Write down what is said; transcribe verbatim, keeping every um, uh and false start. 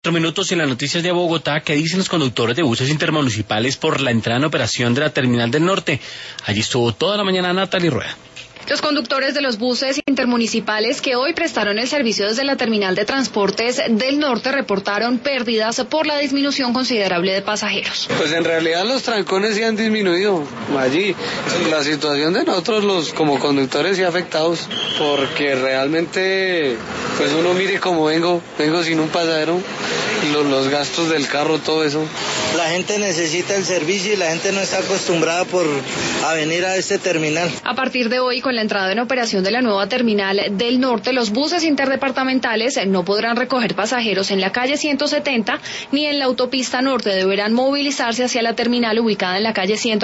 Cuatro minutos en las noticias de Bogotá. ¿Qué dicen los conductores de buses intermunicipales por la entrada en operación de la Terminal del Norte? Allí estuvo toda la mañana Natalie Rueda. Los conductores de los buses intermunicipales que hoy prestaron el servicio desde la Terminal de Transportes del Norte reportaron pérdidas por la disminución considerable de pasajeros. Pues en realidad los trancones sí han disminuido allí. La situación de nosotros los como conductores sí afectados, porque realmente pues uno mire cómo vengo, vengo sin un pasajero, los, los gastos del carro, todo eso. La gente necesita el servicio y la gente no está acostumbrada por a venir a este terminal. A partir de hoy, con la entrada en operación de la nueva Terminal del Norte, los buses interdepartamentales no podrán recoger pasajeros en la calle ciento setenta ni en la autopista norte. Deberán movilizarse hacia la terminal ubicada en la calle ciento